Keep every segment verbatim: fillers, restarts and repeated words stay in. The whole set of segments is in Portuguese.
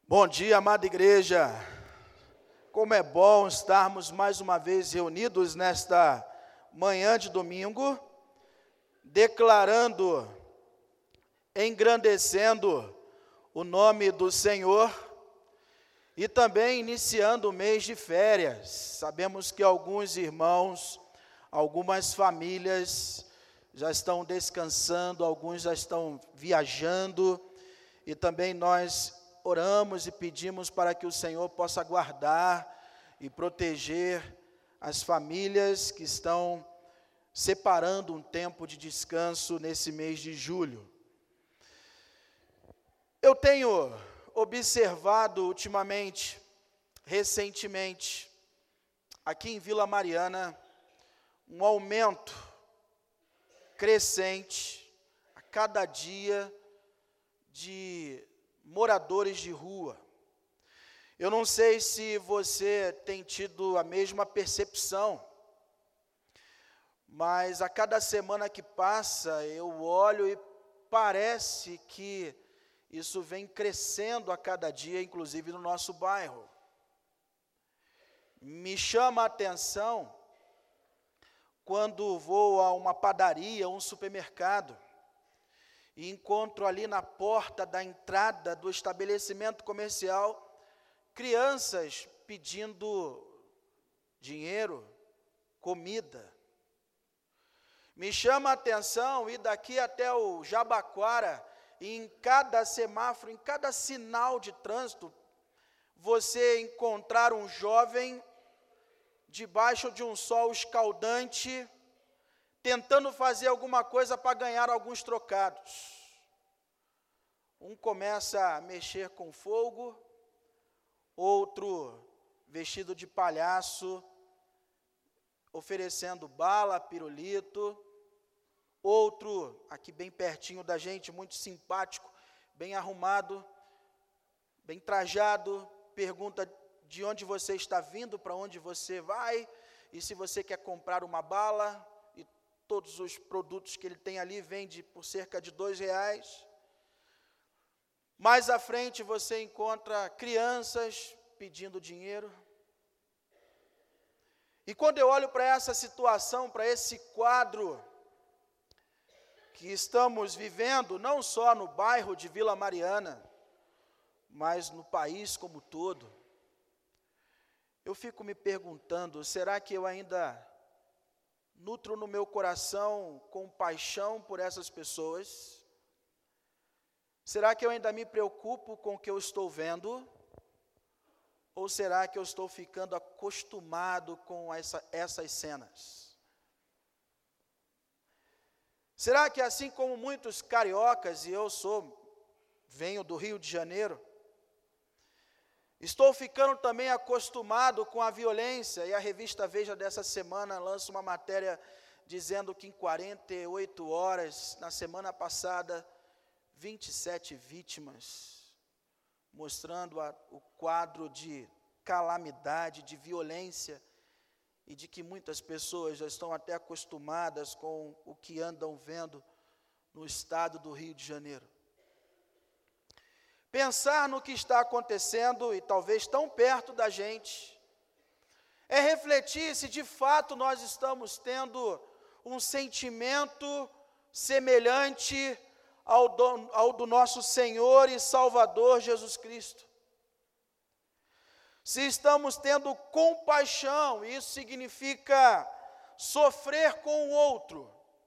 Bom dia, amada igreja. Como é bom estarmos mais uma vez reunidos nesta manhã de domingo, declarando, engrandecendo o nome do Senhor e também iniciando o mês de férias. Sabemos que alguns irmãos, algumas famílias já estão descansando, alguns já estão viajando e também nós oramos e pedimos para que o Senhor possa guardar e proteger as famílias que estão separando um tempo de descanso nesse mês de julho. Eu tenho observado ultimamente, recentemente, aqui em Vila Mariana, um aumento crescente a cada dia de moradores de rua. Eu não sei se você tem tido a mesma percepção, mas a cada semana que passa eu olho e parece que isso vem crescendo a cada dia, inclusive no nosso bairro. Me chama a atenção quando vou a uma padaria, um supermercado, e encontro ali na porta da entrada do estabelecimento comercial crianças pedindo dinheiro, comida. Me chama a atenção ir daqui até o Jabaquara, e em cada semáforo, em cada sinal de trânsito, você encontrar um jovem debaixo de um sol escaldante, tentando fazer alguma coisa para ganhar alguns trocados. Um começa a mexer com fogo, outro vestido de palhaço, oferecendo bala, pirulito, outro, aqui bem pertinho da gente, muito simpático, bem arrumado, bem trajado, pergunta de onde você está vindo, para onde você vai, e se você quer comprar uma bala. Todos os produtos que ele tem ali vende por cerca de dois reais. Mais à frente você encontra crianças pedindo dinheiro. E quando eu olho para essa situação, para esse quadro que estamos vivendo, não só no bairro de Vila Mariana, mas no país como um todo, eu fico me perguntando, será que eu ainda nutro no meu coração compaixão por essas pessoas? Será que eu ainda me preocupo com o que eu estou vendo? Ou será que eu estou ficando acostumado com essa, essas cenas? Será que assim como muitos cariocas, e eu sou, venho do Rio de Janeiro, estou ficando também acostumado com a violência, e a revista Veja dessa semana lança uma matéria dizendo que em quarenta e oito horas, na semana passada, vinte e sete vítimas, mostrando a, o quadro de calamidade, de violência, e de que muitas pessoas já estão até acostumadas com o que andam vendo no estado do Rio de Janeiro. Pensar no que está acontecendo, e talvez tão perto da gente, é refletir se de fato nós estamos tendo um sentimento semelhante ao do, ao do nosso Senhor e Salvador Jesus Cristo. Se estamos tendo compaixão, isso significa sofrer com o outro.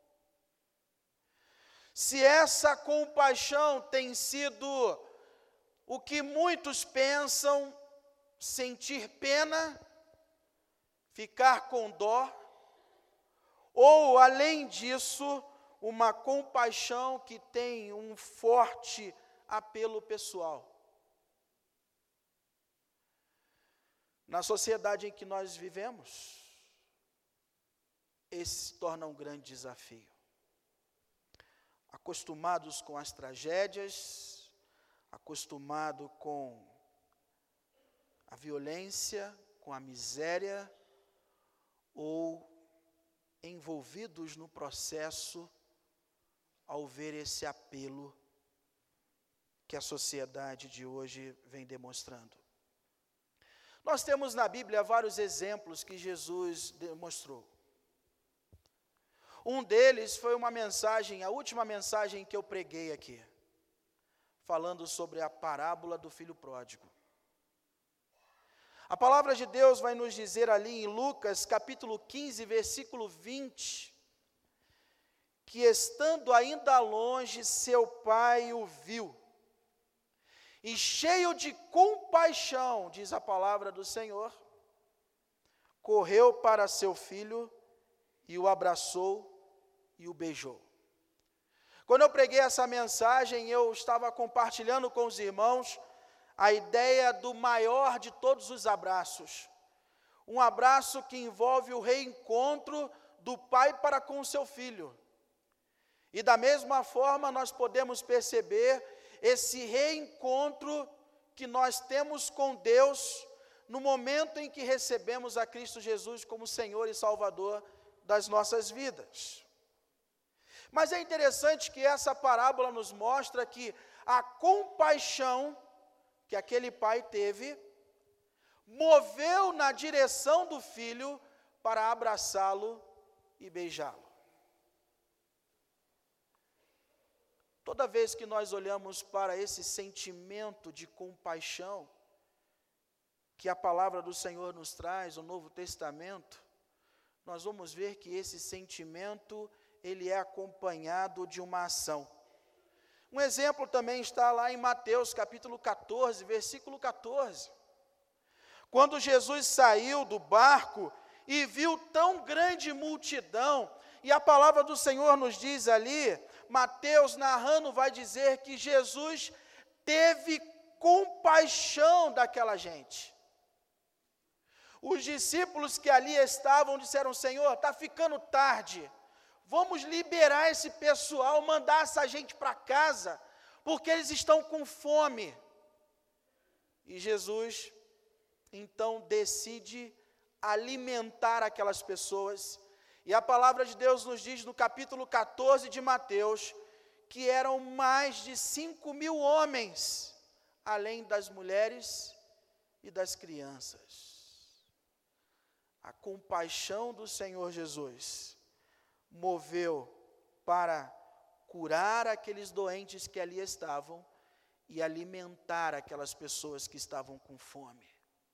Se essa compaixão tem sido o que muitos pensam, sentir pena, ficar com dó, ou, além disso, uma compaixão que tem um forte apelo pessoal. Na sociedade em que nós vivemos, esse se torna um grande desafio. Acostumados com as tragédias, acostumado com a violência, com a miséria, ou envolvidos no processo ao ver esse apelo que a sociedade de hoje vem demonstrando. Nós temos na Bíblia vários exemplos que Jesus demonstrou. Um deles foi uma mensagem, a última mensagem que eu preguei aqui, falando sobre a parábola do filho pródigo. A palavra de Deus vai nos dizer ali em Lucas, capítulo quinze, versículo vinte, que estando ainda longe, seu pai o viu, e cheio de compaixão, diz a palavra do Senhor, correu para seu filho e o abraçou e o beijou. Quando eu preguei essa mensagem, eu estava compartilhando com os irmãos a ideia do maior de todos os abraços. Um abraço que envolve o reencontro do pai para com o seu filho. E da mesma forma nós podemos perceber esse reencontro que nós temos com Deus no momento em que recebemos a Cristo Jesus como Senhor e Salvador das nossas vidas. Mas é interessante que essa parábola nos mostra que a compaixão que aquele pai teve, moveu na direção do filho para abraçá-lo e beijá-lo. Toda vez que nós olhamos para esse sentimento de compaixão, que a palavra do Senhor nos traz, o Novo Testamento, nós vamos ver que esse sentimento, ele é acompanhado de uma ação. Um exemplo também está lá em Mateus capítulo catorze, versículo catorze. Quando Jesus saiu do barco e viu tão grande multidão, e a palavra do Senhor nos diz ali, Mateus narrando vai dizer que Jesus teve compaixão daquela gente. Os discípulos que ali estavam disseram: Senhor, está ficando tarde, vamos liberar esse pessoal, mandar essa gente para casa, porque eles estão com fome. E Jesus, então, decide alimentar aquelas pessoas. E a palavra de Deus nos diz no capítulo catorze de Mateus, que eram mais de cinco mil homens, além das mulheres e das crianças. A compaixão do Senhor Jesus moveu para curar aqueles doentes que ali estavam e alimentar aquelas pessoas que estavam com fome.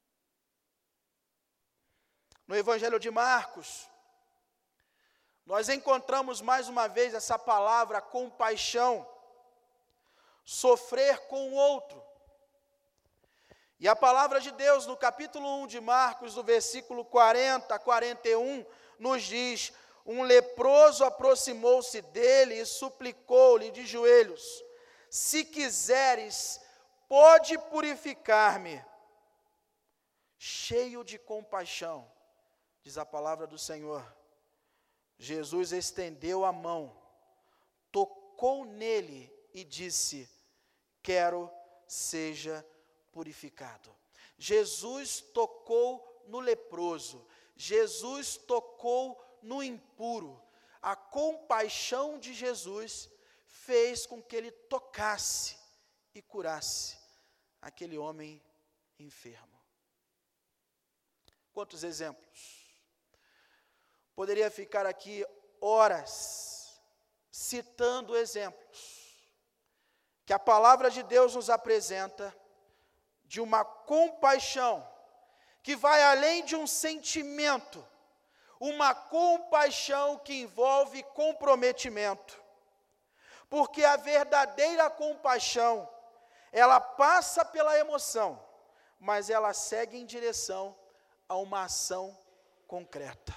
No Evangelho de Marcos, nós encontramos mais uma vez essa palavra compaixão, sofrer com o outro. E a palavra de Deus no capítulo um de Marcos, do versículo quarenta a quarenta e um, nos diz: um leproso aproximou-se dele e suplicou-lhe de joelhos: se quiseres, pode purificar-me. Cheio de compaixão, diz a palavra do Senhor, Jesus estendeu a mão, tocou nele e disse: quero, seja purificado. Jesus tocou no leproso, Jesus tocou no impuro. A compaixão de Jesus fez com que ele tocasse e curasse aquele homem enfermo. Quantos exemplos? Poderia ficar aqui horas citando exemplos que a palavra de Deus nos apresenta de uma compaixão que vai além de um sentimento, uma compaixão que envolve comprometimento. Porque a verdadeira compaixão, ela passa pela emoção, mas ela segue em direção a uma ação concreta.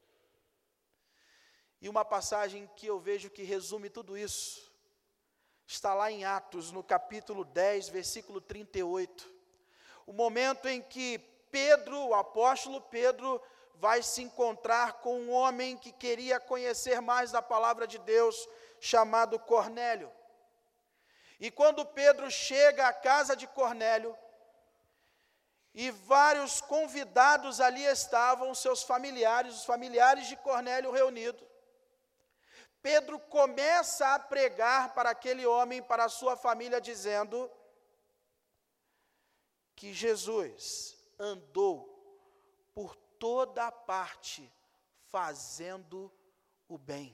E uma passagem que eu vejo que resume tudo isso, está lá em Atos, no capítulo dez, versículo trinta e oito. O momento em que Pedro, o apóstolo Pedro, vai se encontrar com um homem que queria conhecer mais da palavra de Deus, chamado Cornélio. E quando Pedro chega à casa de Cornélio, e vários convidados ali estavam, seus familiares, os familiares de Cornélio reunidos, Pedro começa a pregar para aquele homem, para a sua família, dizendo que Jesus andou por toda a parte fazendo o bem.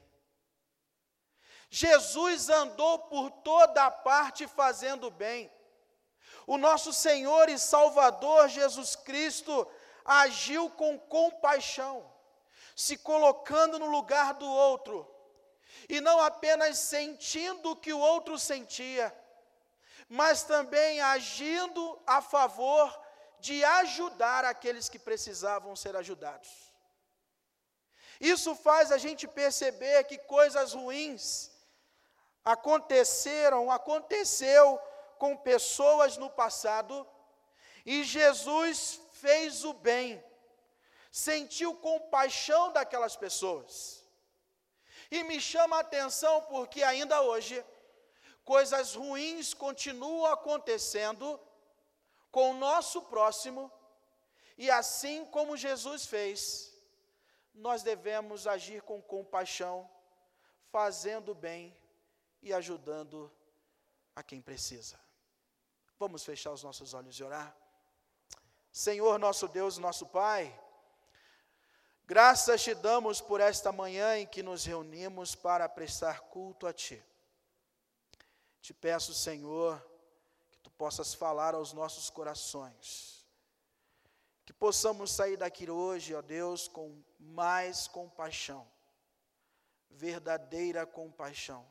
Jesus andou por toda a parte fazendo o bem. O nosso Senhor e Salvador Jesus Cristo agiu com compaixão, se colocando no lugar do outro, e não apenas sentindo o que o outro sentia, mas também agindo a favor de ajudar aqueles que precisavam ser ajudados. Isso faz a gente perceber que coisas ruins aconteceram, aconteceu com pessoas no passado, e Jesus fez o bem, sentiu compaixão daquelas pessoas. E me chama a atenção porque ainda hoje, coisas ruins continuam acontecendo com o nosso próximo, e assim como Jesus fez, nós devemos agir com compaixão, fazendo bem e ajudando a quem precisa. Vamos fechar os nossos olhos e orar? Senhor, nosso Deus, nosso Pai, graças te damos por esta manhã em que nos reunimos para prestar culto a Ti. Te peço, Senhor, que Tu possas falar aos nossos corações, que possamos sair daqui hoje, ó Deus, com mais compaixão, verdadeira compaixão,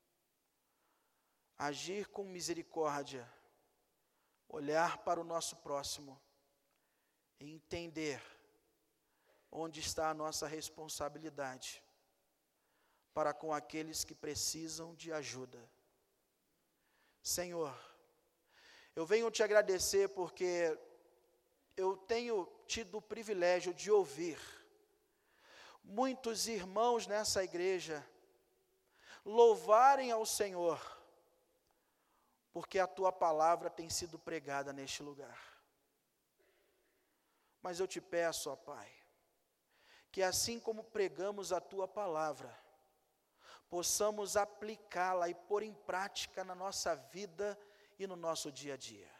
agir com misericórdia, olhar para o nosso próximo e entender onde está a nossa responsabilidade para com aqueles que precisam de ajuda. Senhor, eu venho te agradecer porque eu tenho tido o privilégio de ouvir muitos irmãos nessa igreja louvarem ao Senhor, porque a Tua palavra tem sido pregada neste lugar. Mas eu te peço, ó Pai, que assim como pregamos a Tua palavra, possamos aplicá-la e pôr em prática na nossa vida e no nosso dia a dia.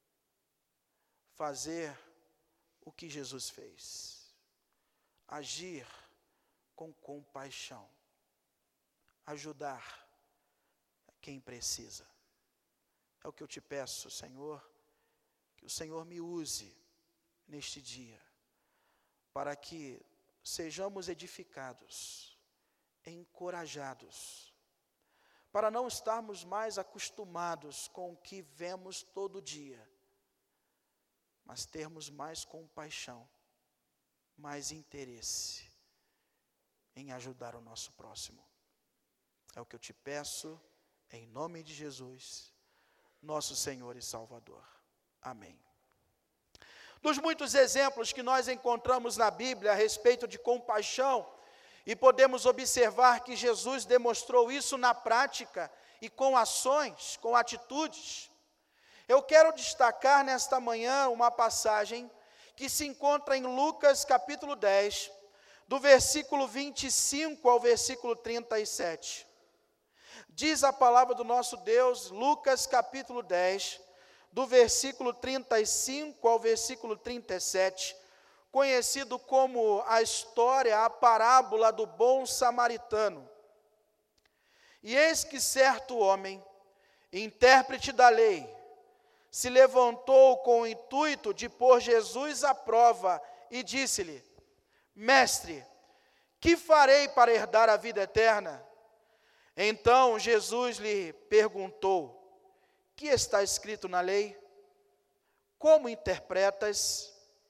Fazer o que Jesus fez. Agir com compaixão. Ajudar quem precisa. É o que eu te peço, Senhor, que o Senhor me use neste dia, para que sejamos edificados, encorajados, para não estarmos mais acostumados com o que vemos todo dia, mas termos mais compaixão, mais interesse em ajudar o nosso próximo. É o que eu te peço, em nome de Jesus, nosso Senhor e Salvador. Amém. Dos muitos exemplos que nós encontramos na Bíblia a respeito de compaixão, e podemos observar que Jesus demonstrou isso na prática e com ações, com atitudes. Eu quero destacar nesta manhã uma passagem que se encontra em Lucas capítulo dez, do versículo vinte e cinco ao versículo trinta e sete. Diz a palavra do nosso Deus, Lucas capítulo dez, do versículo trinta e cinco ao versículo trinta e sete, conhecido como a história, a parábola do bom samaritano. E eis que certo homem, intérprete da lei, se levantou com o intuito de pôr Jesus à prova e disse-lhe: Mestre, que farei para herdar a vida eterna? Então Jesus lhe perguntou: que está escrito na lei? Como interpretas?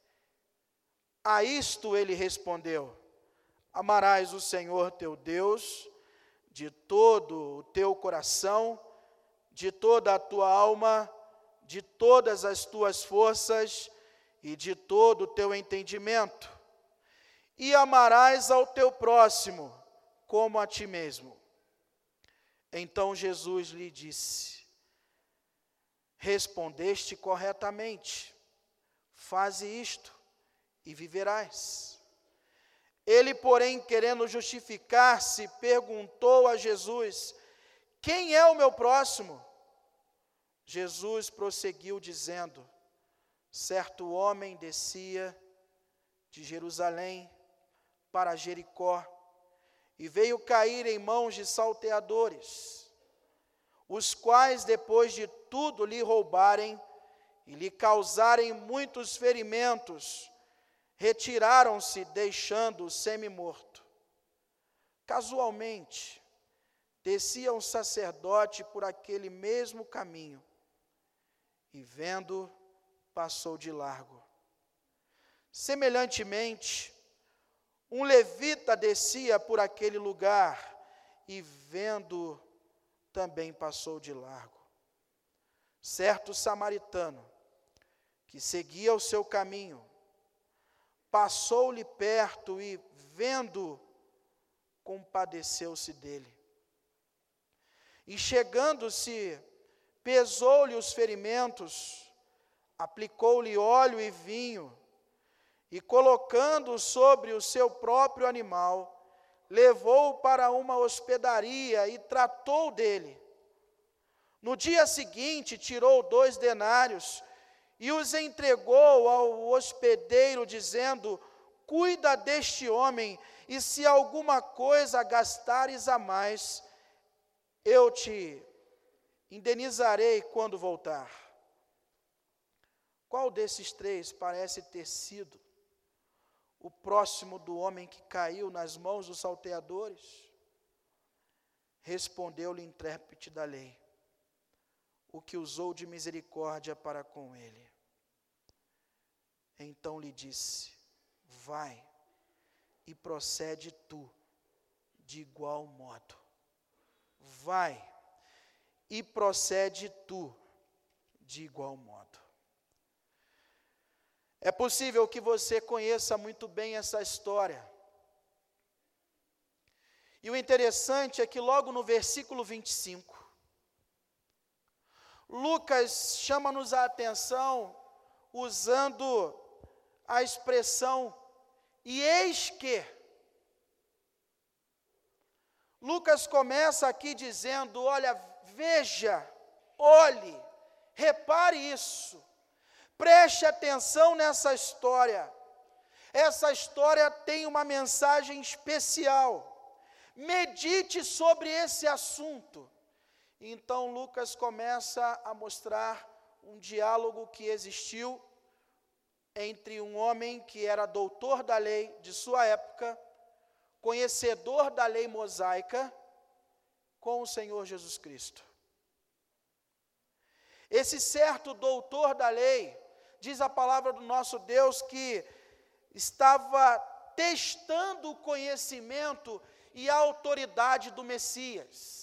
A isto ele respondeu: amarás o Senhor teu Deus de todo o teu coração, de toda a tua alma, de todas as tuas forças e de todo o teu entendimento, e amarás ao teu próximo como a ti mesmo. Então Jesus lhe disse: respondeste corretamente, faze isto e viverás. Ele, porém, querendo justificar-se, perguntou a Jesus: quem é o meu próximo? Jesus prosseguiu dizendo: certo homem descia de Jerusalém para Jericó e veio cair em mãos de salteadores, os quais, depois de tudo lhe roubarem e lhe causarem muitos ferimentos, retiraram-se, deixando-o semi-morto. Casualmente, descia um sacerdote por aquele mesmo caminho, e vendo, passou de largo. Semelhantemente, um levita descia por aquele lugar, e vendo, também passou de largo. Certo samaritano, que seguia o seu caminho, passou-lhe perto e, vendo, compadeceu-se dele. E chegando-se, pesou-lhe os ferimentos, aplicou-lhe óleo e vinho, e colocando-o sobre o seu próprio animal, levou-o para uma hospedaria e tratou dele. No dia seguinte, tirou dois denários e os entregou ao hospedeiro, dizendo: cuida deste homem, e se alguma coisa gastares a mais, eu te indenizarei quando voltar. Qual desses três parece ter sido o próximo do homem que caiu nas mãos dos salteadores? Respondeu-lhe o intérprete da lei: o que usou de misericórdia para com ele. Então lhe disse: vai e procede tu de igual modo. Vai e procede tu de igual modo. É possível que você conheça muito bem essa história. E o interessante é que logo no versículo vinte e cinco, Lucas chama-nos a atenção usando a expressão "e eis que". Lucas começa aqui dizendo: olha, veja, olhe, repare isso, preste atenção nessa história. Essa história tem uma mensagem especial. Medite sobre esse assunto. Então Lucas começa a mostrar um diálogo que existiu entre um homem que era doutor da lei de sua época, conhecedor da lei mosaica, com o Senhor Jesus Cristo. Esse certo doutor da lei, diz a palavra do nosso Deus, que estava testando o conhecimento e a autoridade do Messias.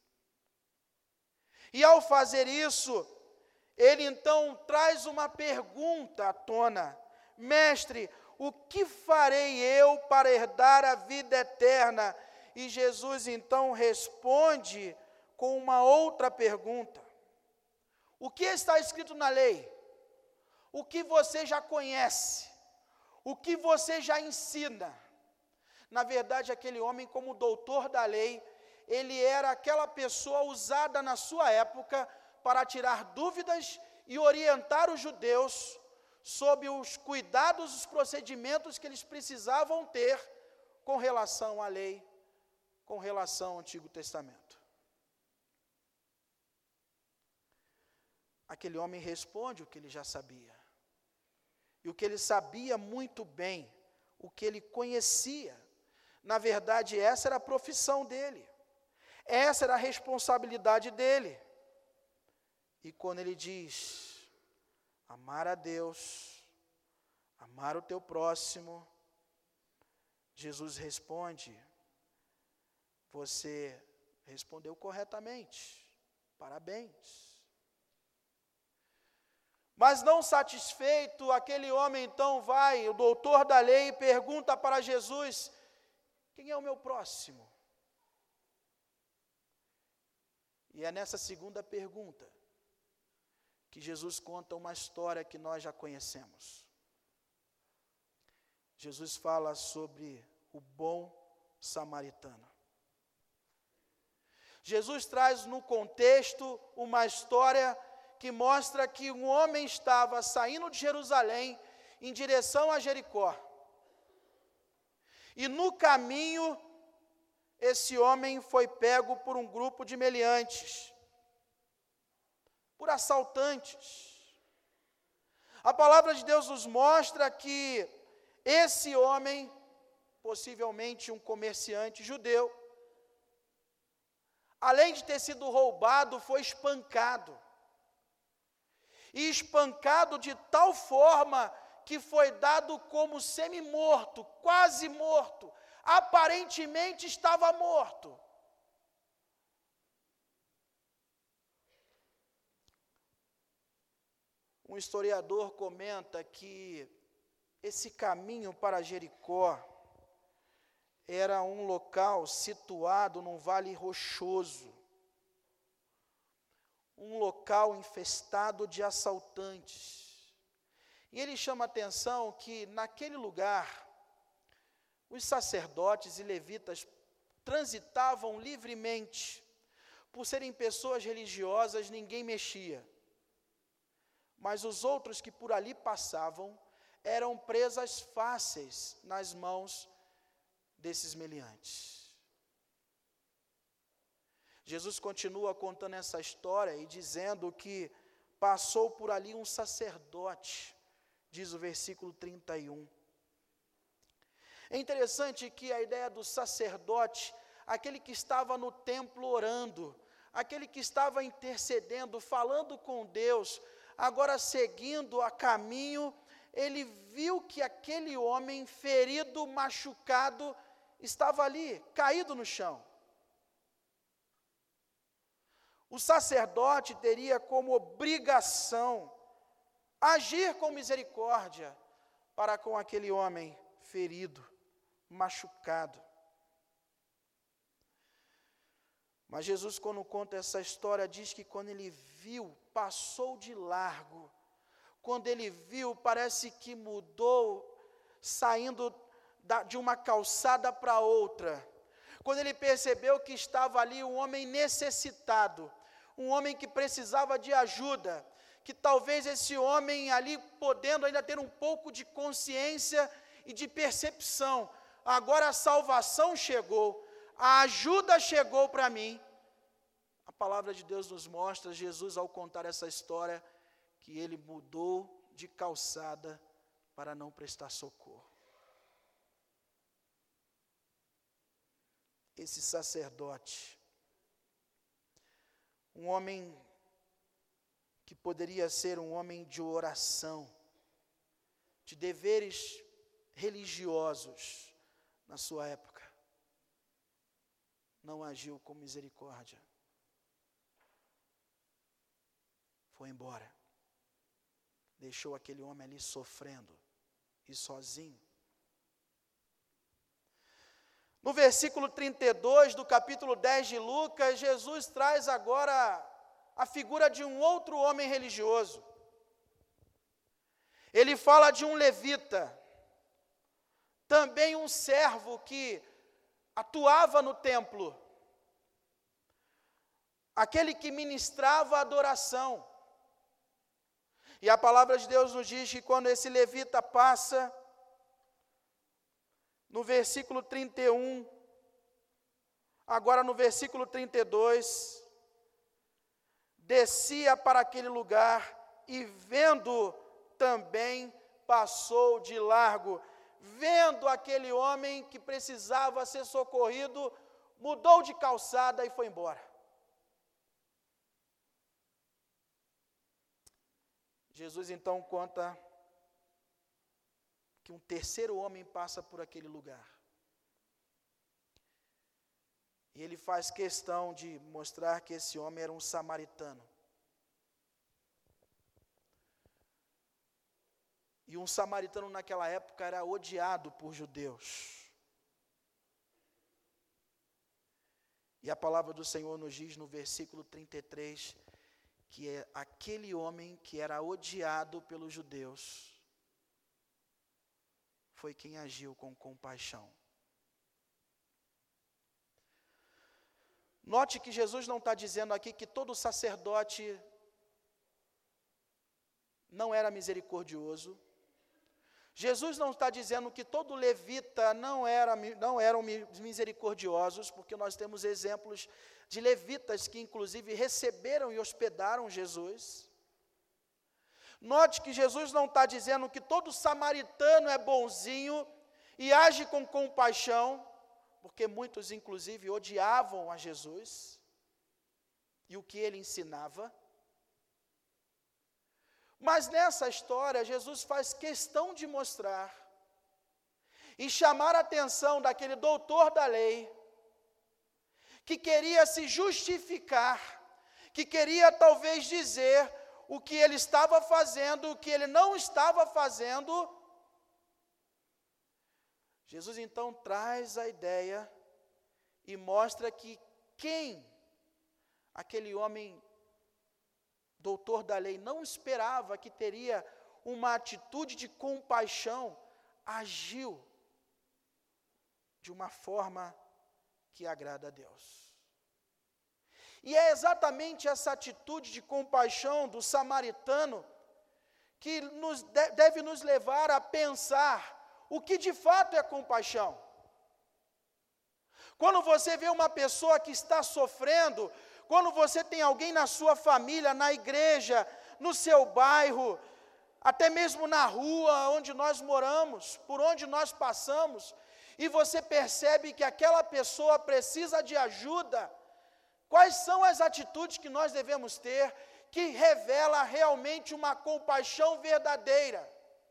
E ao fazer isso, ele então traz uma pergunta à tona: mestre, o que farei eu para herdar a vida eterna? E Jesus então responde com uma outra pergunta: o que está escrito na lei? O que você já conhece? O que você já ensina? Na verdade, aquele homem, como doutor da lei, ele era aquela pessoa usada na sua época para tirar dúvidas e orientar os judeus sobre os cuidados, os procedimentos que eles precisavam ter com relação à lei, com relação ao Antigo Testamento. Aquele homem responde o que ele já sabia. E o que ele sabia muito bem, o que ele conhecia. Na verdade, essa era a profissão dele. Essa era a responsabilidade dele. E quando ele diz: amar a Deus, amar o teu próximo, Jesus responde: você respondeu corretamente, parabéns. Mas não satisfeito, aquele homem então vai, o doutor da lei, pergunta para Jesus: quem é o meu próximo? E é nessa segunda pergunta que Jesus conta uma história que nós já conhecemos. Jesus fala sobre o bom samaritano. Jesus traz no contexto uma história que mostra que um homem estava saindo de Jerusalém em direção a Jericó. E no caminho, esse homem foi pego por um grupo de meliantes, por assaltantes. A palavra de Deus nos mostra que esse homem, possivelmente um comerciante judeu, além de ter sido roubado, foi espancado. E espancado de tal forma que foi dado como semi-morto, quase morto, aparentemente estava morto. Um historiador comenta que esse caminho para Jericó era um local situado num vale rochoso, um local infestado de assaltantes. E ele chama a atenção que naquele lugar, os sacerdotes e levitas transitavam livremente. Por serem pessoas religiosas, ninguém mexia. Mas os outros que por ali passavam eram presas fáceis nas mãos desses meliantes. Jesus continua contando essa história e dizendo que passou por ali um sacerdote, diz o versículo trinta e um. É interessante que a ideia do sacerdote, aquele que estava no templo orando, aquele que estava intercedendo, falando com Deus, agora seguindo a caminho, ele viu que aquele homem ferido, machucado, estava ali, caído no chão. O sacerdote teria como obrigação agir com misericórdia para com aquele homem ferido, machucado. Mas Jesus, quando conta essa história, diz que quando ele viu, passou de largo. Quando ele viu, parece que mudou, saindo da, de uma calçada para outra. Quando ele percebeu que estava ali um homem necessitado, um homem que precisava de ajuda, que talvez esse homem ali, podendo ainda ter um pouco de consciência e de percepção, agora a salvação chegou, a ajuda chegou para mim. A palavra de Deus nos mostra, Jesus ao contar essa história, que ele mudou de calçada para não prestar socorro. Esse sacerdote, um homem que poderia ser um homem de oração, de deveres religiosos na sua época, não agiu com misericórdia. Foi embora. Deixou aquele homem ali sofrendo e sozinho. No versículo trinta e dois do capítulo dez de Lucas, Jesus traz agora a figura de um outro homem religioso. Ele fala de um levita, também um servo que atuava no templo, aquele que ministrava a adoração. E a palavra de Deus nos diz que quando esse levita passa, no versículo trinta e um, agora no versículo trinta e dois, descia para aquele lugar e vendo também passou de largo. Vendo aquele homem que precisava ser socorrido, mudou de calçada e foi embora. Jesus então conta que um terceiro homem passa por aquele lugar. E ele faz questão de mostrar que esse homem era um samaritano. E um samaritano naquela época era odiado por judeus. E a palavra do Senhor nos diz no versículo trinta e três, que é aquele homem que era odiado pelos judeus, foi quem agiu com compaixão Note que Jesus não está dizendo aqui que todo sacerdote não era misericordioso. Jesus não está dizendo que todo levita não, era, não eram misericordiosos, porque nós temos exemplos de levitas que inclusive receberam e hospedaram Jesus. Note que Jesus não está dizendo que todo samaritano é bonzinho e age com compaixão, porque muitos inclusive odiavam a Jesus e o que ele ensinava. Mas nessa história, Jesus faz questão de mostrar e chamar a atenção daquele doutor da lei, que queria se justificar, que queria talvez dizer o que ele estava fazendo, o que ele não estava fazendo. Jesus então traz a ideia e mostra que quem aquele homem doutor da lei não esperava que teria uma atitude de compaixão, agiu de uma forma que agrada a Deus. E é exatamente essa atitude de compaixão do samaritano que nos deve nos levar a pensar o que de fato é compaixão. Quando você vê uma pessoa que está sofrendo, quando você tem alguém na sua família, na igreja, no seu bairro, até mesmo na rua onde nós moramos, por onde nós passamos, e você percebe que aquela pessoa precisa de ajuda, quais são as atitudes que nós devemos ter que revela realmente uma compaixão verdadeira?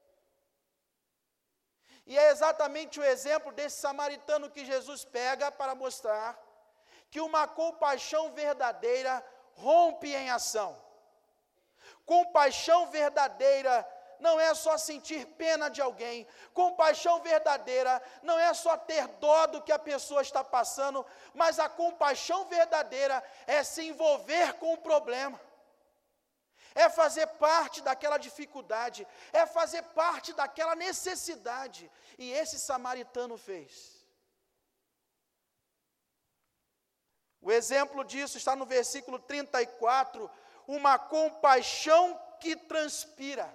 E é exatamente o exemplo desse samaritano que Jesus pega para mostrar que uma compaixão verdadeira rompe em ação. Compaixão verdadeira não é só sentir pena de alguém. Compaixão verdadeira não é só ter dó do que a pessoa está passando, mas a compaixão verdadeira é se envolver com o problema. É fazer parte daquela dificuldade, é fazer parte daquela necessidade. E esse samaritano fez. O exemplo disso está no versículo trinta e quatro, uma compaixão que transpira.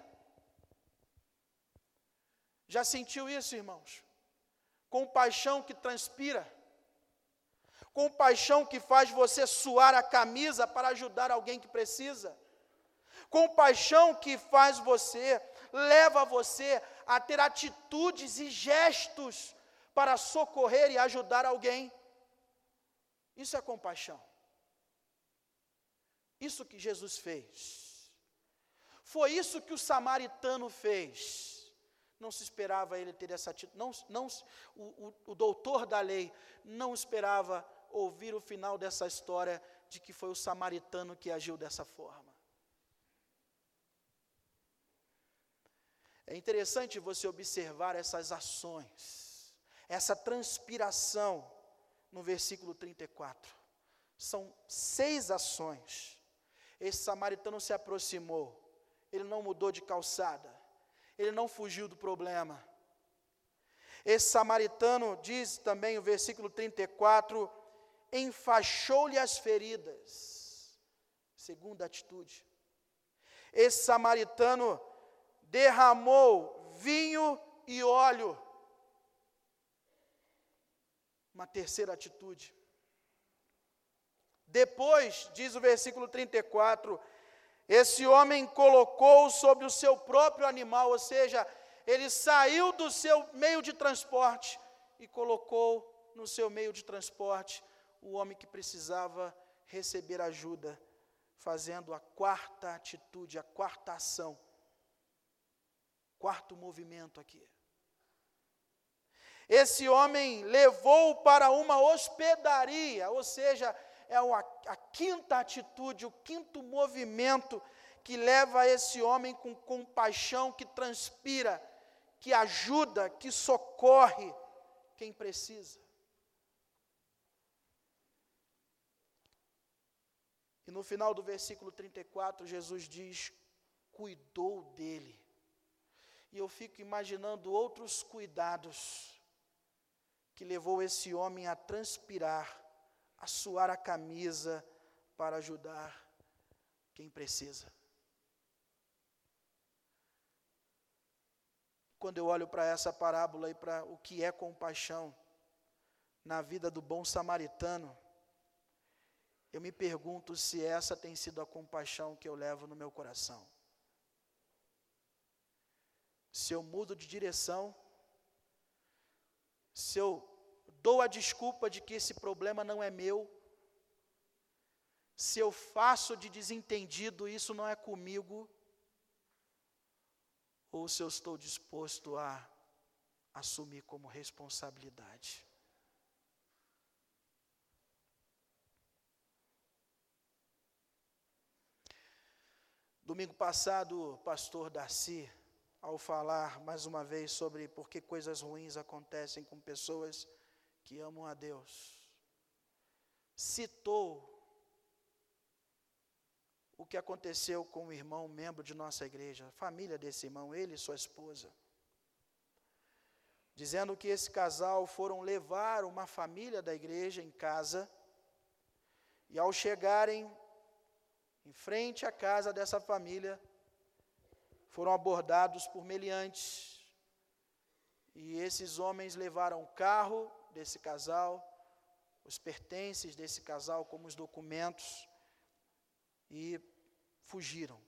Já sentiu isso, irmãos? Compaixão que transpira. Compaixão que faz você suar a camisa para ajudar alguém que precisa. Compaixão que faz você, leva você a ter atitudes e gestos para socorrer e ajudar alguém. Isso é compaixão. Isso que Jesus fez. Foi isso que o samaritano fez. Não se esperava ele ter essa atitude. Não, não, o, o, o doutor da lei não esperava ouvir o final dessa história de que foi o samaritano que agiu dessa forma. É interessante você observar essas ações, essa transpiração no versículo trinta e quatro. São seis ações. Esse samaritano se aproximou, ele não mudou de calçada, ele não fugiu do problema. Esse samaritano, diz também o versículo trinta e quatro, enfaixou-lhe as feridas. Segunda atitude. Esse samaritano derramou vinho e óleo. Uma terceira atitude. Depois, diz o versículo trinta e quatro, esse homem colocou sobre o seu próprio animal, ou seja, ele saiu do seu meio de transporte e colocou no seu meio de transporte o homem que precisava receber ajuda, fazendo a quarta atitude, a quarta ação. Quarto movimento aqui. Esse homem levou para uma hospedaria, ou seja, é a, a quinta atitude, o quinto movimento que leva esse homem com compaixão, que transpira, que ajuda, que socorre quem precisa. E no final do versículo trinta e quatro, Jesus diz, cuidou dele. E eu fico imaginando outros cuidados que levou esse homem a transpirar, a suar a camisa para ajudar quem precisa. Quando eu olho para essa parábola e para o que é compaixão na vida do bom samaritano, eu me pergunto se essa tem sido a compaixão que eu levo no meu coração. Se eu mudo de direção, se eu dou a desculpa de que esse problema não é meu, se eu faço de desentendido, isso não é comigo, ou se eu estou disposto a assumir como responsabilidade. Domingo passado, o pastor Darcy, ao falar mais uma vez sobre por que coisas ruins acontecem com pessoas que amam a Deus, citou o que aconteceu com um irmão, membro de nossa igreja, a família desse irmão, ele e sua esposa, dizendo que esse casal foram levar uma família da igreja em casa, e ao chegarem em frente à casa dessa família, foram abordados por meliantes, e esses homens levaram o carro desse casal, os pertences desse casal, como os documentos, e fugiram.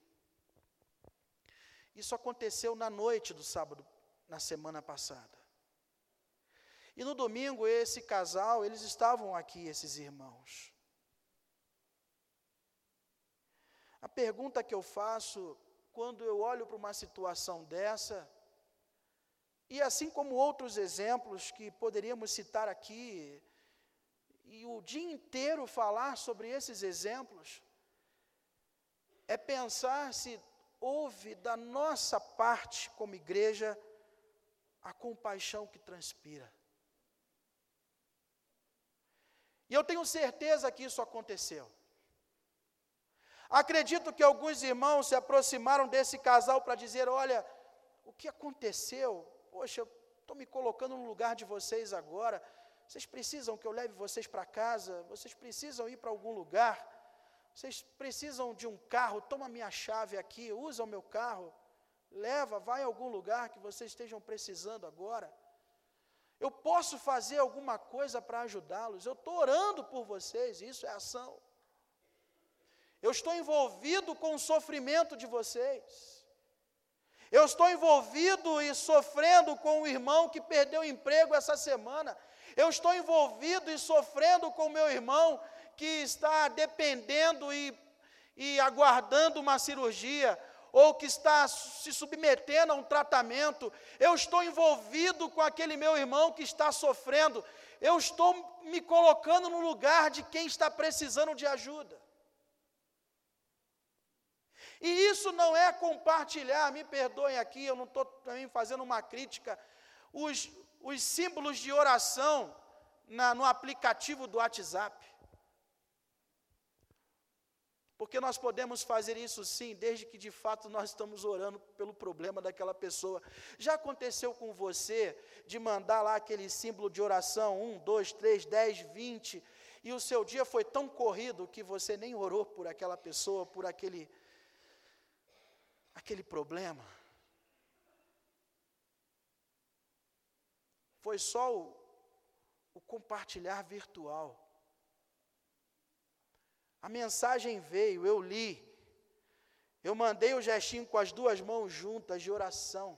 Isso aconteceu na noite do sábado, na semana passada. E no domingo, esse casal, eles estavam aqui, esses irmãos. A pergunta que eu faço, quando eu olho para uma situação dessa, e assim como outros exemplos que poderíamos citar aqui, e o dia inteiro falar sobre esses exemplos, é pensar se houve da nossa parte como igreja a compaixão que transpira. E eu tenho certeza que isso aconteceu. Acredito que alguns irmãos se aproximaram desse casal para dizer, olha, o que aconteceu? Poxa, eu estou me colocando no lugar de vocês agora, vocês precisam que eu leve vocês para casa, vocês precisam ir para algum lugar, vocês precisam de um carro, toma minha chave aqui, usa o meu carro, leva, vai a algum lugar que vocês estejam precisando agora. Eu posso fazer alguma coisa para ajudá-los, eu estou orando por vocês, isso é ação. Eu estou envolvido com o sofrimento de vocês. Eu estou envolvido e sofrendo com o irmão que perdeu o emprego essa semana. Eu estou envolvido e sofrendo com o meu irmão que está dependendo e, e aguardando uma cirurgia, ou que está se submetendo a um tratamento. Eu estou envolvido com aquele meu irmão que está sofrendo. Eu estou me colocando no lugar de quem está precisando de ajuda. E isso não é compartilhar, me perdoem aqui, eu não estou também fazendo uma crítica, os, os símbolos de oração na, no aplicativo do WhatsApp. Porque nós podemos fazer isso sim, desde que de fato nós estamos orando pelo problema daquela pessoa. Já aconteceu com você de mandar lá aquele símbolo de oração, um, dois, três, dez, vinte, e o seu dia foi tão corrido que você nem orou por aquela pessoa, por aquele, aquele problema? Foi só o, o compartilhar virtual. A mensagem veio, eu li, eu mandei o gestinho com as duas mãos juntas de oração,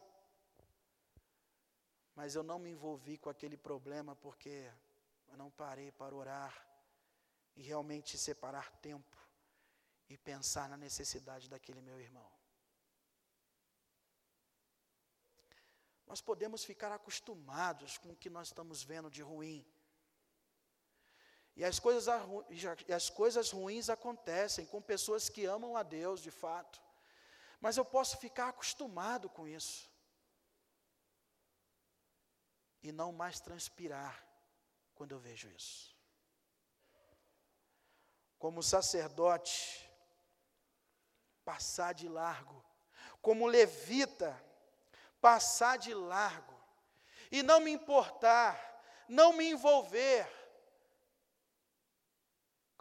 mas eu não me envolvi com aquele problema porque eu não parei para orar e realmente separar tempo e pensar na necessidade daquele meu irmão. Nós podemos ficar acostumados com o que nós estamos vendo de ruim. E as coisas, as coisas ruins acontecem com pessoas que amam a Deus, de fato. Mas eu posso ficar acostumado com isso. E não mais transpirar quando eu vejo isso. Como sacerdote, passar de largo. Como levita, passar de largo. E não me importar, não me envolver.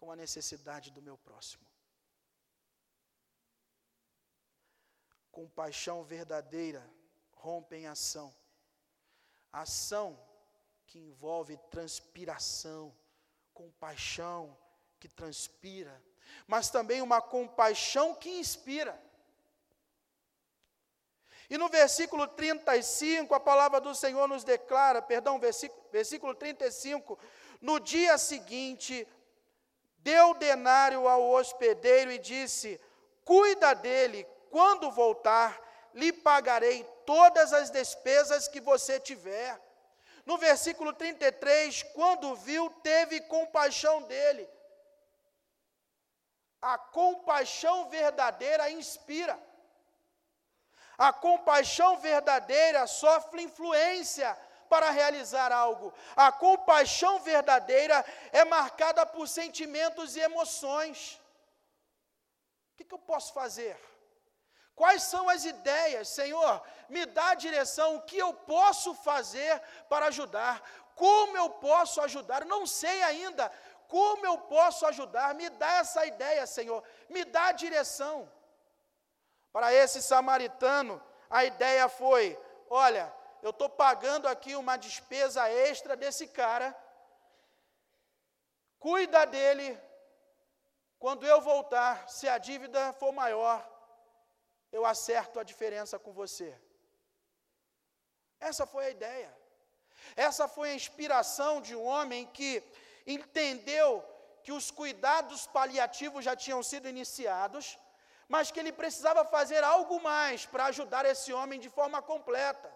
com a necessidade do meu próximo. Compaixão verdadeira rompe em ação. Ação que envolve transpiração, compaixão que transpira, mas também uma compaixão que inspira. E no versículo trinta e cinco, a palavra do Senhor nos declara, perdão, versículo, versículo trinta e cinco, no dia seguinte, deu denário ao hospedeiro e disse, cuida dele, quando voltar, lhe pagarei todas as despesas que você tiver. No versículo trinta e três, quando viu, teve compaixão dele. A compaixão verdadeira inspira. A compaixão verdadeira sofre influência para realizar algo. A compaixão verdadeira é marcada por sentimentos e emoções. O que, que eu posso fazer? Quais são as ideias? Senhor, me dá a direção, o que eu posso fazer para ajudar? Como eu posso ajudar? Não sei ainda como eu posso ajudar. Me dá essa ideia, Senhor, me dá a direção. Para esse samaritano, a ideia foi, olha, eu estou pagando aqui uma despesa extra desse cara, cuida dele, quando eu voltar, se a dívida for maior, eu acerto a diferença com você. Essa foi a ideia. Essa foi a inspiração de um homem que entendeu que os cuidados paliativos já tinham sido iniciados, mas que ele precisava fazer algo mais para ajudar esse homem de forma completa.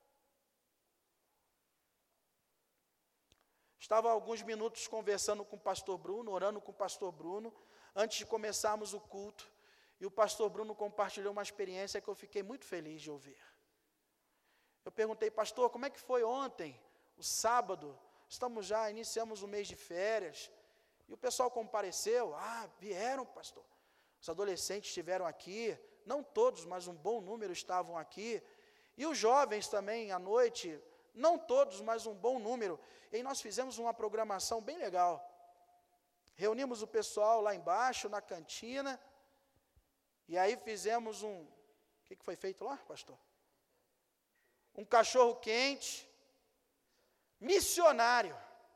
Estava há alguns minutos conversando com o pastor Bruno, orando com o pastor Bruno, antes de começarmos o culto, e o pastor Bruno compartilhou uma experiência que eu fiquei muito feliz de ouvir. Eu perguntei, pastor, como é que foi ontem, o sábado? Estamos já, iniciamos o mês de férias, e o pessoal compareceu. Ah, vieram, pastor. Os adolescentes estiveram aqui, não todos, mas um bom número estavam aqui. E os jovens também, à noite, não todos, mas um bom número. E aí nós fizemos uma programação bem legal. Reunimos o pessoal lá embaixo, na cantina, e aí fizemos um... O que, que foi feito lá, pastor? Um cachorro quente, missionário.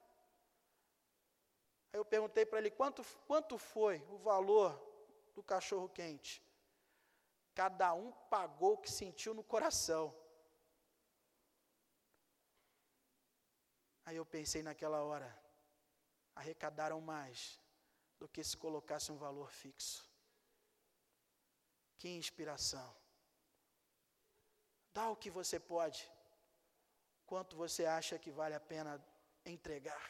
Aí eu perguntei para ele, quanto, quanto foi o valor do cachorro quente? Cada um pagou o que sentiu no coração. Aí eu pensei naquela hora, arrecadaram mais do que se colocasse um valor fixo. Que inspiração. Dá o que você pode, quanto você acha que vale a pena entregar.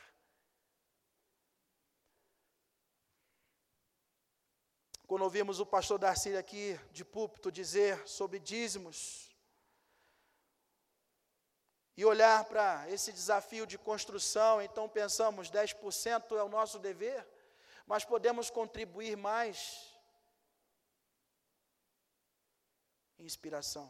Quando ouvimos o pastor Darcy aqui de púlpito dizer sobre dízimos, e olhar para esse desafio de construção, então pensamos, dez por cento é o nosso dever, mas podemos contribuir mais. Inspiração.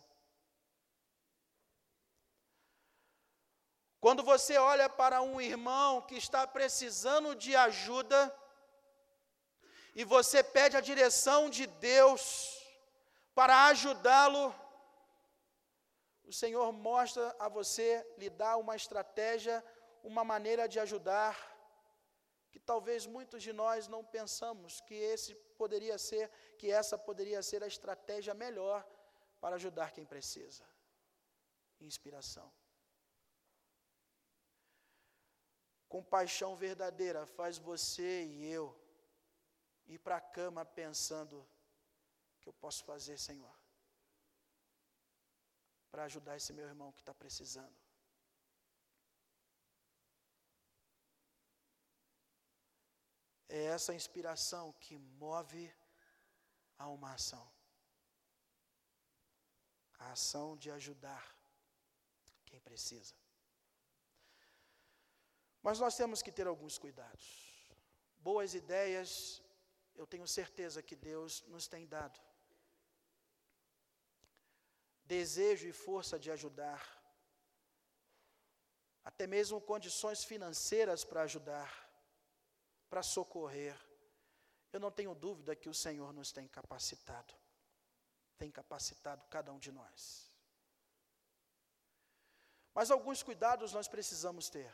Quando você olha para um irmão que está precisando de ajuda, e você pede a direção de Deus para ajudá-lo, o Senhor mostra a você, lhe dá uma estratégia, uma maneira de ajudar, que talvez muitos de nós não pensamos que esse poderia ser, que essa poderia ser a estratégia melhor para ajudar quem precisa. Inspiração. Compaixão verdadeira faz você e eu ir para a cama pensando, o que eu posso fazer, Senhor, para ajudar esse meu irmão que está precisando. É essa inspiração que move a uma ação. A ação de ajudar quem precisa. Mas nós temos que ter alguns cuidados. Boas ideias, eu tenho certeza que Deus nos tem dado. Desejo e força de ajudar. Até mesmo condições financeiras para ajudar, para socorrer. Eu não tenho dúvida que o Senhor nos tem capacitado, tem capacitado cada um de nós. Mas alguns cuidados nós precisamos ter.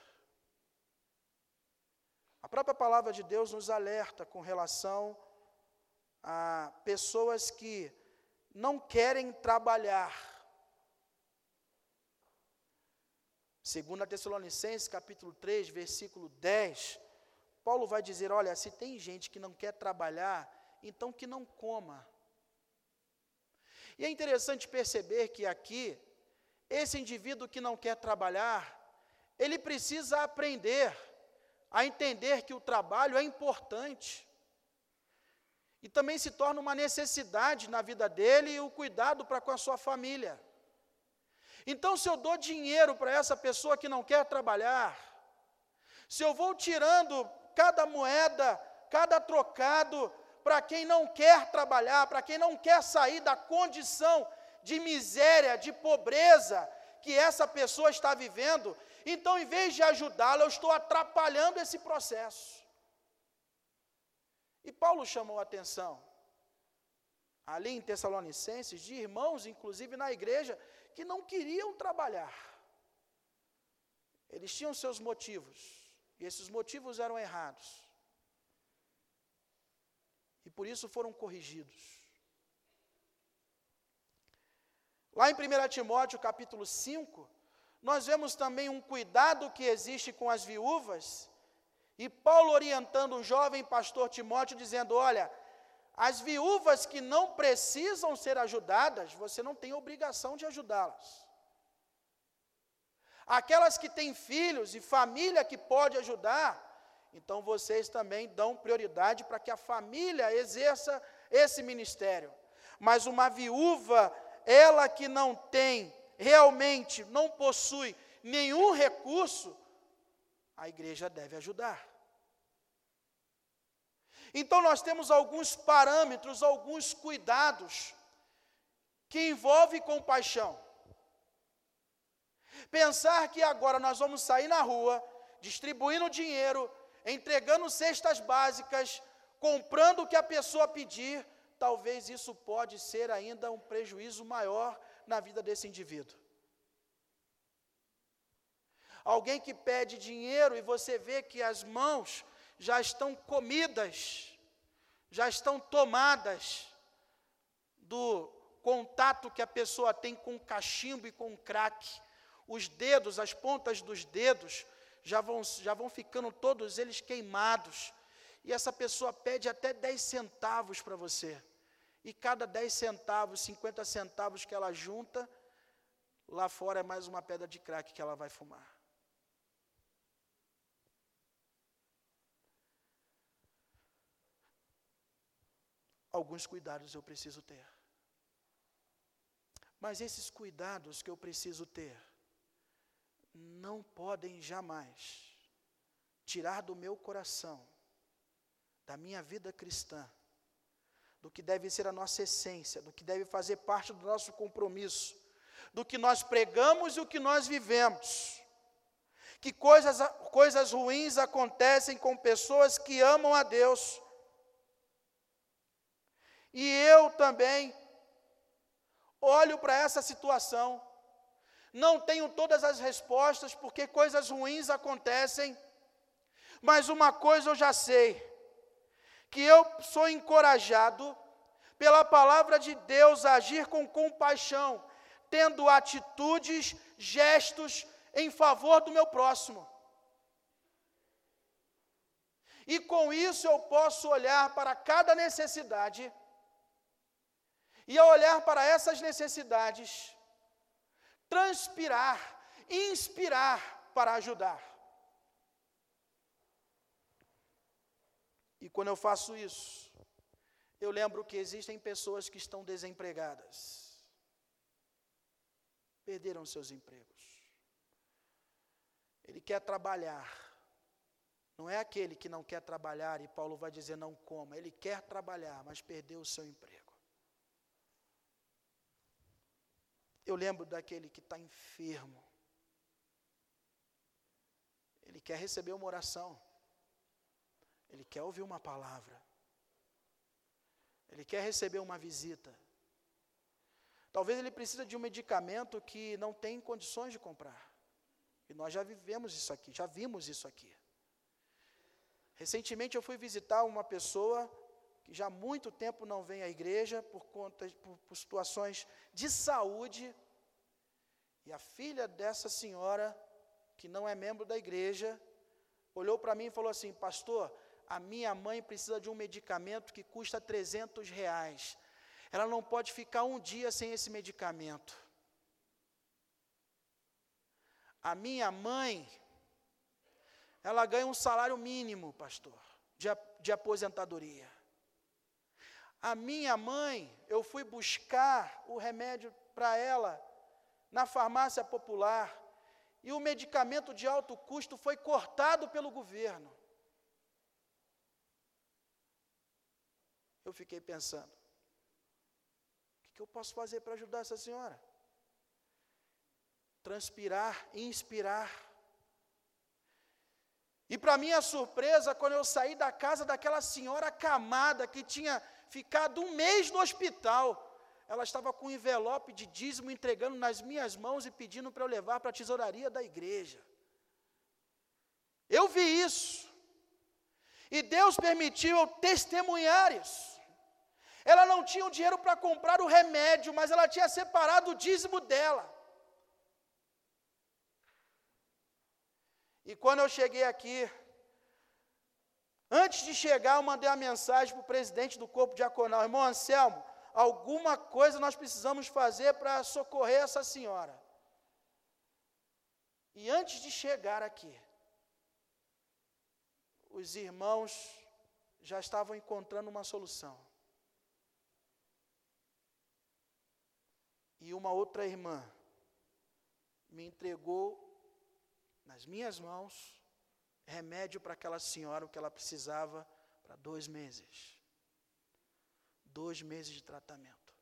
A própria palavra de Deus nos alerta com relação a pessoas que não querem trabalhar. Segundo Tessalonicenses, capítulo três, versículo dez, Paulo vai dizer, olha, se tem gente que não quer trabalhar, então que não coma. E é interessante perceber que aqui, esse indivíduo que não quer trabalhar, ele precisa aprender a entender que o trabalho é importante. E também se torna uma necessidade na vida dele e o cuidado para com a sua família. Então, se eu dou dinheiro para essa pessoa que não quer trabalhar, se eu vou tirando cada moeda, cada trocado, para quem não quer trabalhar, para quem não quer sair da condição de miséria, de pobreza que essa pessoa está vivendo, então, em vez de ajudá-la, eu estou atrapalhando esse processo. E Paulo chamou a atenção, ali em Tessalonicenses, de irmãos, inclusive na igreja, que não queriam trabalhar. Eles tinham seus motivos, e esses motivos eram errados. E por isso foram corrigidos. Lá em primeiro Timóteo, capítulo cinco, nós vemos também um cuidado que existe com as viúvas, e Paulo orientando o jovem pastor Timóteo, dizendo, olha, as viúvas que não precisam ser ajudadas, você não tem obrigação de ajudá-las. Aquelas que têm filhos e família que pode ajudar, então vocês também dão prioridade para que a família exerça esse ministério. Mas uma viúva, ela que não tem, realmente não possui nenhum recurso, a igreja deve ajudar. Então nós temos alguns parâmetros, alguns cuidados, que envolvem compaixão. Pensar que agora nós vamos sair na rua, distribuindo dinheiro, entregando cestas básicas, comprando o que a pessoa pedir, talvez isso pode ser ainda um prejuízo maior na vida desse indivíduo. Alguém que pede dinheiro e você vê que as mãos já estão comidas, já estão tomadas do contato que a pessoa tem com cachimbo e com crack. Os dedos, as pontas dos dedos, já vão, já vão ficando todos eles queimados. E essa pessoa pede até dez centavos para você. E cada dez centavos, cinquenta centavos que ela junta, lá fora é mais uma pedra de crack que ela vai fumar. Alguns cuidados eu preciso ter. Mas esses cuidados que eu preciso ter, não podem jamais tirar do meu coração, da minha vida cristã, do que deve ser a nossa essência, do que deve fazer parte do nosso compromisso, do que nós pregamos e o que nós vivemos. Que coisas, coisas ruins acontecem com pessoas que amam a Deus. E eu também olho para essa situação, não tenho todas as respostas, porque coisas ruins acontecem, mas uma coisa eu já sei, que eu sou encorajado pela palavra de Deus a agir com compaixão, tendo atitudes, gestos em favor do meu próximo. E com isso eu posso olhar para cada necessidade, e ao olhar para essas necessidades, transpirar, inspirar para ajudar. E quando eu faço isso, eu lembro que existem pessoas que estão desempregadas. Perderam seus empregos. Ele quer trabalhar. Não é aquele que não quer trabalhar, e Paulo vai dizer não coma. Ele quer trabalhar, mas perdeu o seu emprego. Eu lembro daquele que está enfermo. Ele quer receber uma oração. Ele quer ouvir uma palavra. Ele quer receber uma visita. Talvez ele precise de um medicamento que não tem condições de comprar. E nós já vivemos isso aqui, já vimos isso aqui. Recentemente eu fui visitar uma pessoa que já há muito tempo não vem à igreja por conta por, por situações de saúde. E a filha dessa senhora, que não é membro da igreja, olhou para mim e falou assim: pastor, a minha mãe precisa de um medicamento que custa trezentos reais. Ela não pode ficar um dia sem esse medicamento. A minha mãe, ela ganha um salário mínimo, pastor, de, de aposentadoria. A minha mãe, eu fui buscar o remédio para ela na farmácia popular, e o medicamento de alto custo foi cortado pelo governo. Eu fiquei pensando, o que eu posso fazer para ajudar essa senhora? Transpirar, inspirar. E para minha surpresa, quando eu saí da casa daquela senhora acamada, que tinha ficado um mês no hospital, ela estava com um envelope de dízimo entregando nas minhas mãos e pedindo para eu levar para a tesouraria da igreja. Eu vi isso. E Deus permitiu eu testemunhar isso. Ela não tinha o dinheiro para comprar o remédio, mas ela tinha separado o dízimo dela. E quando eu cheguei aqui, antes de chegar, eu mandei uma mensagem para o presidente do corpo diaconal: irmão Anselmo, alguma coisa nós precisamos fazer para socorrer essa senhora. E antes de chegar aqui, os irmãos já estavam encontrando uma solução. E uma outra irmã me entregou nas minhas mãos remédio para aquela senhora, o que ela precisava para dois meses. Dois meses de tratamento.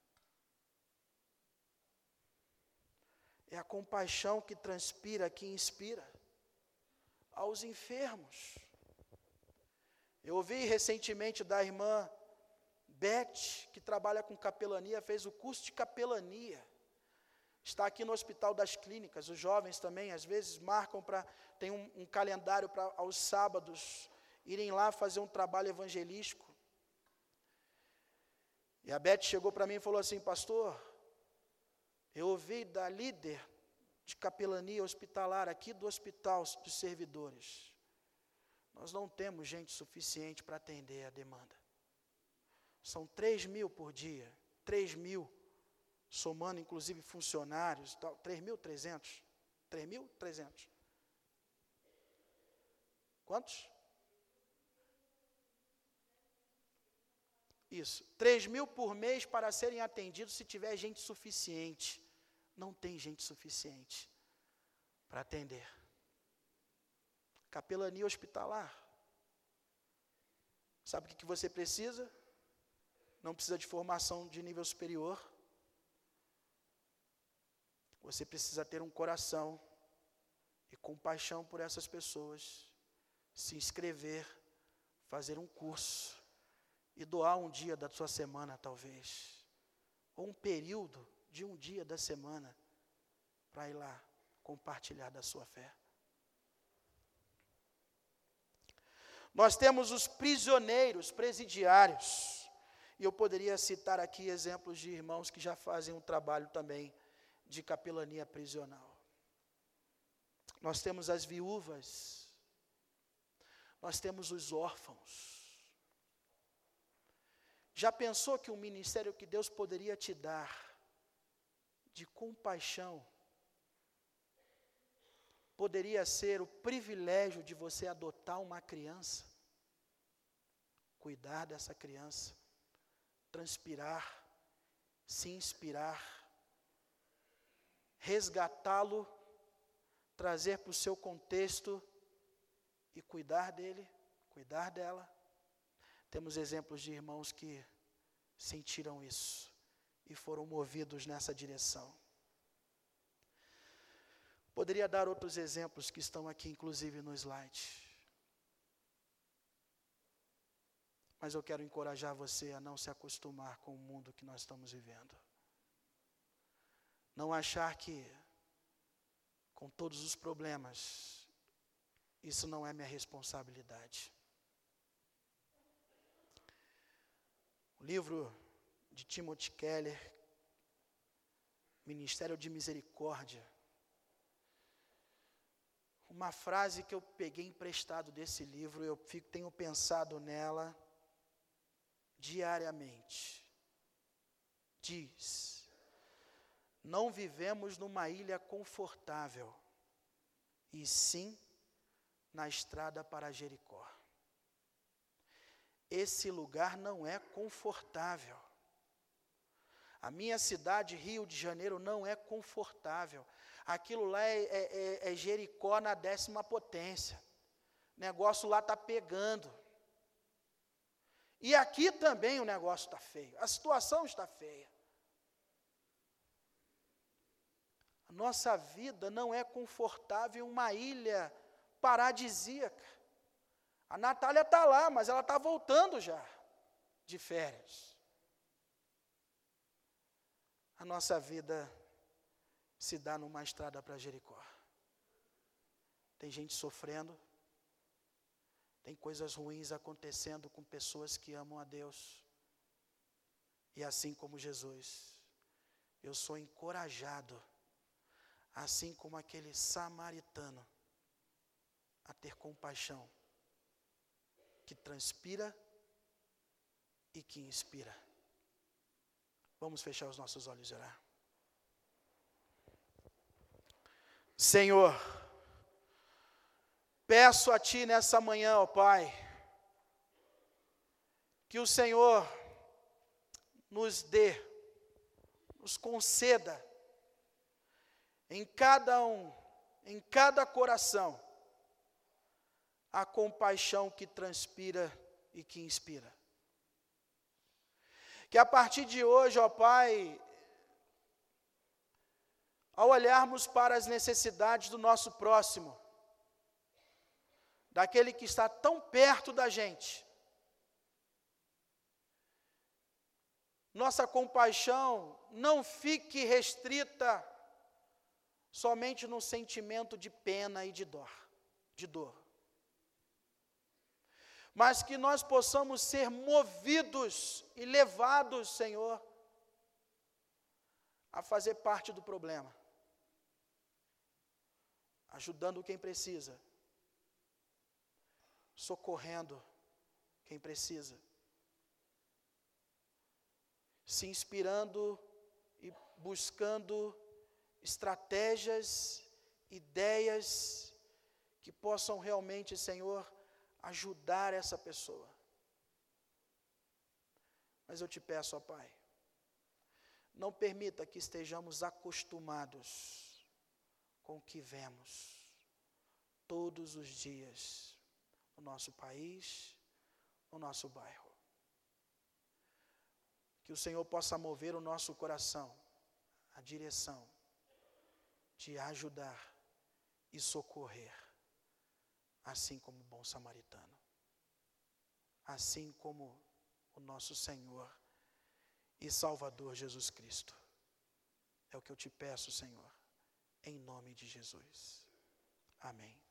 É a compaixão que transpira, que inspira aos enfermos. Eu ouvi recentemente da irmã Beth, que trabalha com capelania, fez o curso de capelania. Está aqui no Hospital das Clínicas. Os jovens também, às vezes, marcam para... Tem um, um calendário para, aos sábados, irem lá fazer um trabalho evangelístico. E a Beth chegou para mim e falou assim: pastor, eu ouvi da líder de capelania hospitalar aqui do hospital dos servidores. Nós não temos gente suficiente para atender a demanda. São três mil por dia, três mil, somando inclusive funcionários, três mil e trezentos, três mil e trezentos. Quantos? Isso, três mil por mês para serem atendidos se tiver gente suficiente. Não tem gente suficiente para atender. Capelania hospitalar. Sabe o que você precisa? Não precisa de formação de nível superior. Você precisa ter um coração e compaixão por essas pessoas, se inscrever, fazer um curso e doar um dia da sua semana, talvez, ou um período de um dia da semana, para ir lá compartilhar da sua fé. Nós temos os prisioneiros presidiários, e eu poderia citar aqui exemplos de irmãos que já fazem um trabalho também de capelania prisional. Nós temos as viúvas, nós temos os órfãos. Já pensou que um ministério que Deus poderia te dar de compaixão poderia ser o privilégio de você adotar uma criança, cuidar dessa criança, transpirar, se inspirar, resgatá-lo, trazer para o seu contexto e cuidar dele, cuidar dela. Temos exemplos de irmãos que sentiram isso e foram movidos nessa direção. Poderia dar outros exemplos que estão aqui, inclusive no slide. Mas eu quero encorajar você a não se acostumar com o mundo que nós estamos vivendo. Não achar que, com todos os problemas, isso não é minha responsabilidade. O livro de Timothy Keller, Ministério de Misericórdia, uma frase que eu peguei emprestado desse livro, eu fico, tenho pensado nela diariamente. Diz: não vivemos numa ilha confortável, e sim na estrada para Jericó. Esse lugar não é confortável. A minha cidade, Rio de Janeiro, não é confortável. Aquilo lá é, é, é Jericó na décima potência. O negócio lá está pegando. E aqui também o negócio está feio. A situação está feia. A nossa vida não é confortável em uma ilha paradisíaca. A Natália está lá, mas ela está voltando já de férias. A nossa vida se dá numa estrada para Jericó. Tem gente sofrendo, tem coisas ruins acontecendo com pessoas que amam a Deus. E assim como Jesus, eu sou encorajado, assim como aquele samaritano, a ter compaixão, que transpira e que inspira. Vamos fechar os nossos olhos e orar. Senhor, peço a Ti nessa manhã, ó Pai, que o Senhor nos dê, nos conceda, em cada um, em cada coração, a compaixão que transpira e que inspira. Que a partir de hoje, ó Pai, ao olharmos para as necessidades do nosso próximo, daquele que está tão perto da gente, nossa compaixão não fique restrita somente no sentimento de pena e de dor, de dor. Mas que nós possamos ser movidos e levados, Senhor, a fazer parte do problema, ajudando quem precisa, socorrendo quem precisa, se inspirando e buscando estratégias, ideias que possam realmente, Senhor, ajudar essa pessoa. Mas eu te peço, ó Pai, não permita que estejamos acostumados com o que vemos todos os dias no nosso país, no nosso bairro. Que o Senhor possa mover o nosso coração, a direção de ajudar e socorrer, assim como o bom samaritano, assim como o nosso Senhor e Salvador Jesus Cristo. É o que eu te peço, Senhor, em nome de Jesus. Amém.